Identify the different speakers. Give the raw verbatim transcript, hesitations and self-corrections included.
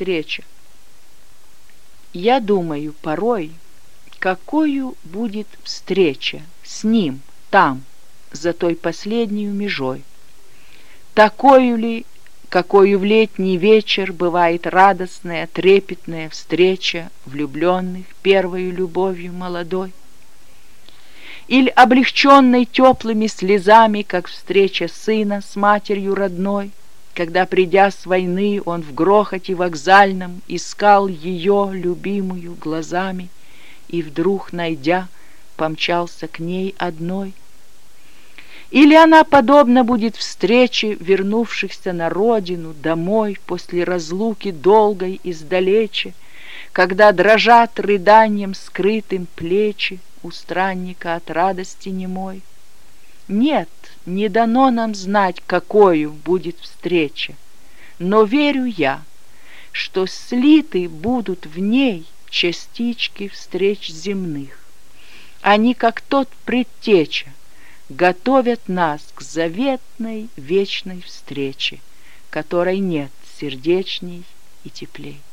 Speaker 1: встреча. Я думаю порой, какою будет встреча с ним там, за той последнюю межой. Такою ли, какою в летний вечер бывает радостная, трепетная встреча влюбленных первою любовью молодой? Или облегченной теплыми слезами, как встреча сына с матерью родной, когда, придя с войны, он в грохоте вокзальном искал ее, любимую, глазами, и вдруг, найдя, помчался к ней одной? Или она подобна будет встрече вернувшихся на родину, домой, после разлуки долгой издалече, когда дрожат рыданием скрытым плечи у странника от радости немой? Нет, не дано нам знать, какою будет встреча, но верю я, что слиты будут в ней частички встреч земных. Они, как тот предтеча, готовят нас к заветной вечной встрече, которой нет сердечней и теплей.